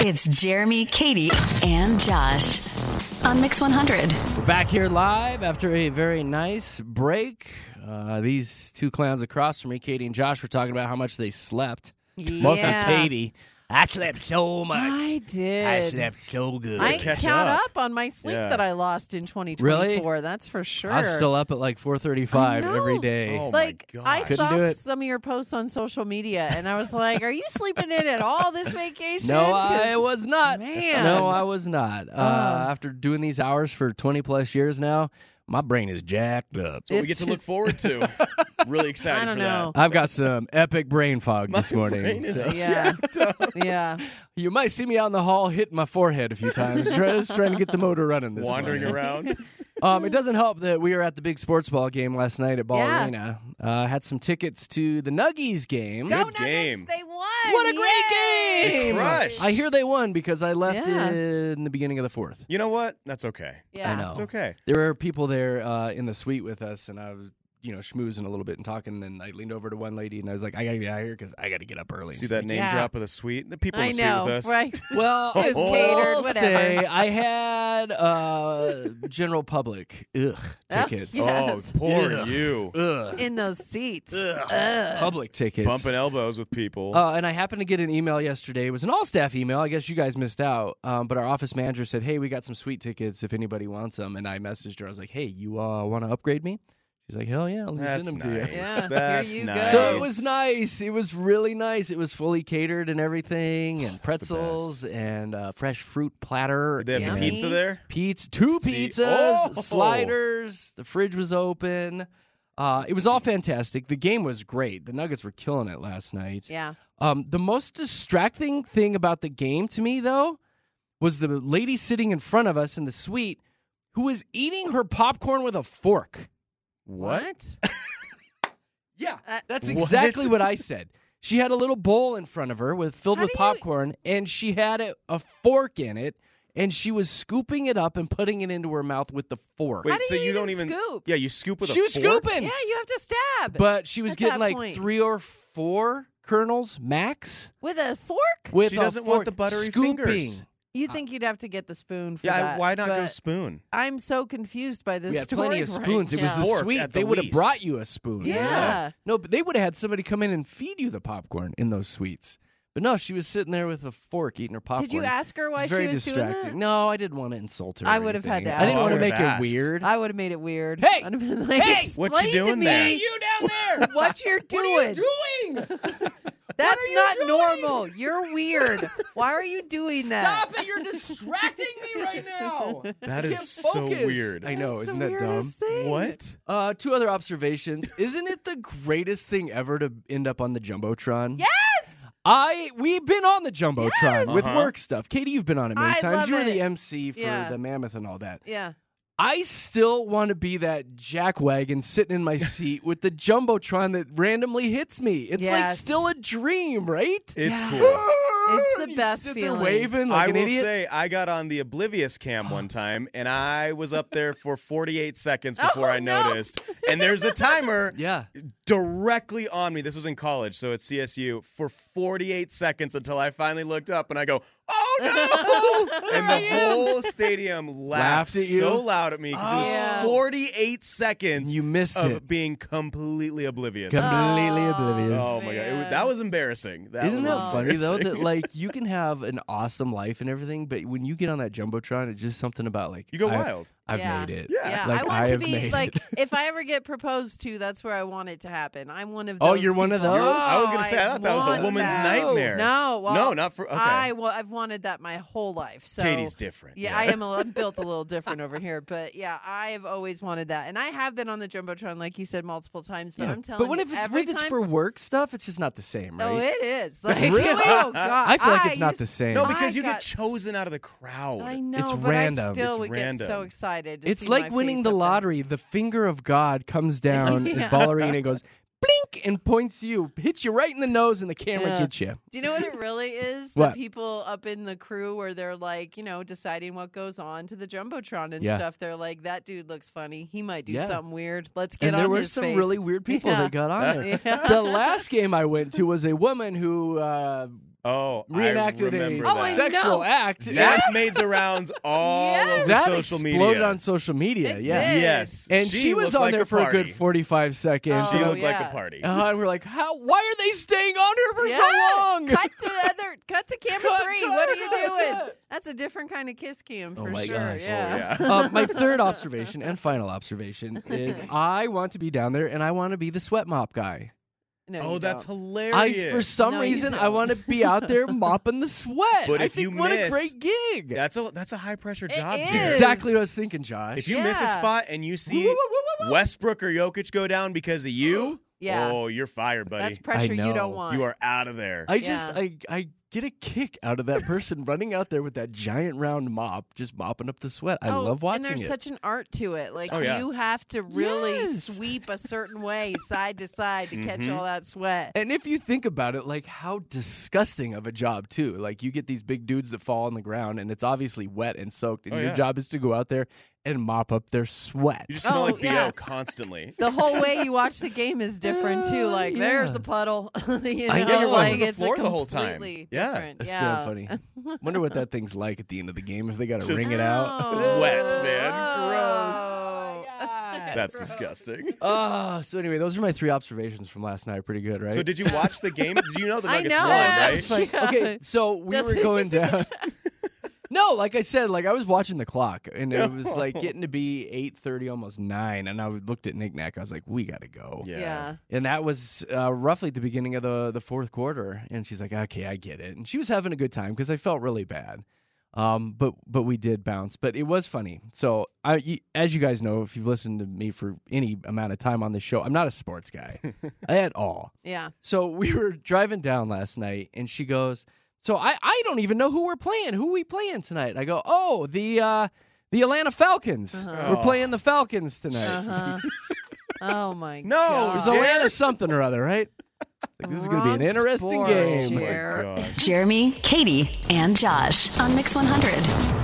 It's Jeremy, Katie, and Josh on Mix 100. We're back here live after a very nice break. These two clowns across from me, Katie and Josh, were talking about how much they slept. Yeah. Mostly Katie. I slept so much. I did. I slept so good. I Catch caught up. up on my sleep Yeah. that I lost in 2024. Really? That's for sure. I was still up at like 4:35 I know. every day. Oh, Like, my God. I Couldn't saw do it. some of your posts on social media, and I was like, are you sleeping in at all this vacation? No, I 'Cause, was not. Man. No, I was not. After doing these hours for 20 plus years now, my brain is jacked up. So we It's get to look just- forward to. Really excited I don't for know. I've got some epic brain fog this morning. brain is so- Yeah. Yeah. You might see me out in the hall hitting my forehead a few times, just trying to get the motor running that. this Wandering morning. around. It doesn't help that we were at the big sports ball game last night at Ball Yeah. Arena. Had some tickets to the Nuggies game. Go Good Nuggets, game. they won. What a great Yay. game! Crushed. I hear they won because I left Yeah. in the beginning of the fourth. You know what? That's okay. Yeah. I know. It's okay. There were people there in the suite with us, and I was, schmoozing a little bit and talking, and I leaned over to one lady, and I was like, I got to get out of here because I got to get up early. See She's that like, name "Yeah." drop of the suite? The people in I the suite know, with us. right? Well, It was I catered, will whatever. say I had general public tickets. Yes. Oh, poor Ugh. you. In those seats. Public tickets. Bumping elbows with people. And I happened to get an email yesterday. It was an all-staff email. I guess you guys missed out. But our office manager said, hey, we got some suite tickets if anybody wants them. And I messaged her. I was like, hey, you want to upgrade me? She's like, hell yeah, let me send That's them to nice. you. Yeah, That's here you go. nice. So it was nice. It was really nice. It was fully catered and everything, and pretzels and fresh fruit platter. Did they have Yummy. pizza there? Two See- pizzas, Oh! sliders. The fridge was open. It was all fantastic. The game was great. The Nuggets were killing it last night. Yeah. The most distracting thing about the game to me, though, was the lady sitting in front of us in the suite who was eating her popcorn with a fork. What? Yeah, that's What? exactly what I said. She had a little bowl in front of her filled How with do you- popcorn, and she had a fork in it, and she was scooping it up and putting it into her mouth with the fork. Wait, How do so you you don't even even scoop? Yeah, you scoop with She a was fork? scooping, Yeah, you have to stab. but she was At getting that like point. 3 or 4 kernels max With a fork? with She a doesn't want fork. the buttery scooping. fingers. You'd think you'd have to get the spoon for Yeah, that. why not go but spoon? I'm so confused by this We had story plenty of right spoons. It was now. the Fork sweet. at They the would have least. brought you a spoon. Yeah. No, but they would have had somebody come in and feed you the popcorn in those sweets. But no, she was sitting there with a fork eating her popcorn. Did you ask her why It's she very was distracting. doing that? No, I didn't want to insult her. I or would have had anything. to I didn't ask want to her. make I would have it asked. weird. I would have made it weird. Hey! I'd have been like, Hey! What you "Explain to doing me there? you down there? What you're doing? doing? That's you not doing? normal. You're weird. Why are you doing that? Stop it! You're distracting me right now. That I is can't so focus. weird. I know, That's isn't the that dumb? weirdest thing. What? 2 other observations. Isn't it the greatest thing ever to end up on the Jumbotron? Yes! We've been on the Jumbotron Yes! with Uh-huh. work stuff. Katie, you've been on it many I times. love You were it. the MC for Yeah. the Mammoth and all that. Yeah. I still want to be that jackwagon sitting in my seat with the Jumbotron that randomly hits me. It's like Yes. still a dream, right? It's Yeah. cool. It's the You best sit feeling. There waving like I an will idiot. say I got on the Oblivious cam one time, and I was up there for 48 seconds before I no. noticed. And there's a timer Yeah. directly on me. This was in college, so at CSU, for 48 seconds until I finally looked up and I go, oh no! And the whole stadium laughed at you? so loud at me because it was Yeah. 48 seconds You missed of it. being completely oblivious. Completely oblivious. Oh my god, man. that was embarrassing. Isn't was that funny though? That embarrassing. like you can have an awesome life and everything, but when you get on that Jumbotron, it's just something about like you go wild. I've Yeah. made it. Yeah. Yeah, Like, I want to have be made like it. if I ever get proposed to, that's where I want it to happen. I'm one of those. Oh, you're one of people. those? I was gonna say I thought that was a want woman's that. nightmare. No, well, No, not for okay. I've wanted that my whole life. So Katie's different. Yeah, I'm built a little different over here, but yeah, I've always wanted that, and I have been on the Jumbotron, like you said, multiple times. But Yeah. I'm telling But when you, if it's every when it's time, for work stuff, it's just not the same, right? oh, it is. Like, Really? oh, God. I feel like it's not used- the same. No, because I you get got chosen out of the crowd. I know, It's but random. I still It's would random. get so excited. To It's see like my winning face the up there. lottery. The finger of God comes down Yeah. at Ball Arena and goes blink and points you, hits you right in the nose, and the camera Yeah. gets you. Do you know what it really is? What? The people up in the crew where they're like, deciding what goes on to the Jumbotron and Yeah. stuff. They're like, that dude looks funny. He might do Yeah. something weird. Let's get And on there were his some face. really weird people Yeah. that got on there. Yeah. The last game I went to was a woman who Oh, reenacted I remember Oh, a I that. sexual know. act. That made the rounds all over That social exploded media. on social media. It yeah. did. Yes. And she was looked on like there for a good party. 45 seconds. She Oh, looked like yeah. a party. And we're like, why are they staying on her for Yeah. so long? Cut to camera Cut, 3. cut, What are you cut, doing? cut. That's a different kind of kiss cam Oh for my sure. gosh. Yeah. Oh, yeah. My third observation and final observation is I want to be down there and I want to be the sweat mop guy. No, Oh, you that's don't. hilarious. For some No, you reason, I don't. want to be out there mopping the sweat. But I if think you what a miss- great gig. That's a high pressure job. is. Jared. Exactly what I was thinking, Josh. If you miss a Yeah. spot and you see Woo, woo, woo, woo, woo. Westbrook or Jokic go down because of you, Yeah. oh, you're fired, buddy. That's pressure you know. don't want. You are out of there. I just Yeah. I get a kick out of that person running out there with that giant round mop, just mopping up the sweat. I love watching and there's it. such an art to it. Like Oh, yeah. you have to really Yes. sweep a certain way, side to side, to catch Mhm. all that sweat. And if you think about it, like how disgusting of a job too. Like you get these big dudes that fall on the ground and it's obviously wet and soaked, and Oh, your yeah. job is to go out there and mop up their sweat. You just smell Oh, like BO yeah. constantly. The whole way you watch the game is different too. Like there's yeah. a puddle. you know, I know, you're like watching the it's floor a the whole time. completely Yeah. different. That's yeah. still funny. Wonder what that thing's like at the end of the game if they got to Just wring it out. Oh. Wet, man. Oh. That's disgusting. So anyway, those are my 3 observations from last night. Pretty good, right? So did you watch the game? Did you know the I Nuggets know. won, Yeah, right? it's fine. Like, okay, so we were Doesn't- going down. No, like I said, like I was watching the clock, and it was like getting to be 8:30, almost 9, and I looked at Nick Nack. I was like, "We got to go." Yeah. And that was roughly at the beginning of the fourth quarter. And she's like, "Okay, I get it." And she was having a good time because I felt really bad. But we did bounce. But it was funny. So as you guys know, if you've listened to me for any amount of time on this show, I'm not a sports guy at all. Yeah. So we were driving down last night, and she goes, "So I don't even know who we're playing. Who we playing tonight?" I go, "Oh, the Atlanta Falcons. Uh-huh. We're playing the Falcons tonight." Uh-huh. Oh my No, God. It was Atlanta something or other, right? Like, this is going to be an Wrong interesting sport, game. Jer. Oh my gosh. Jeremy, Katie, and Josh on Mix 100.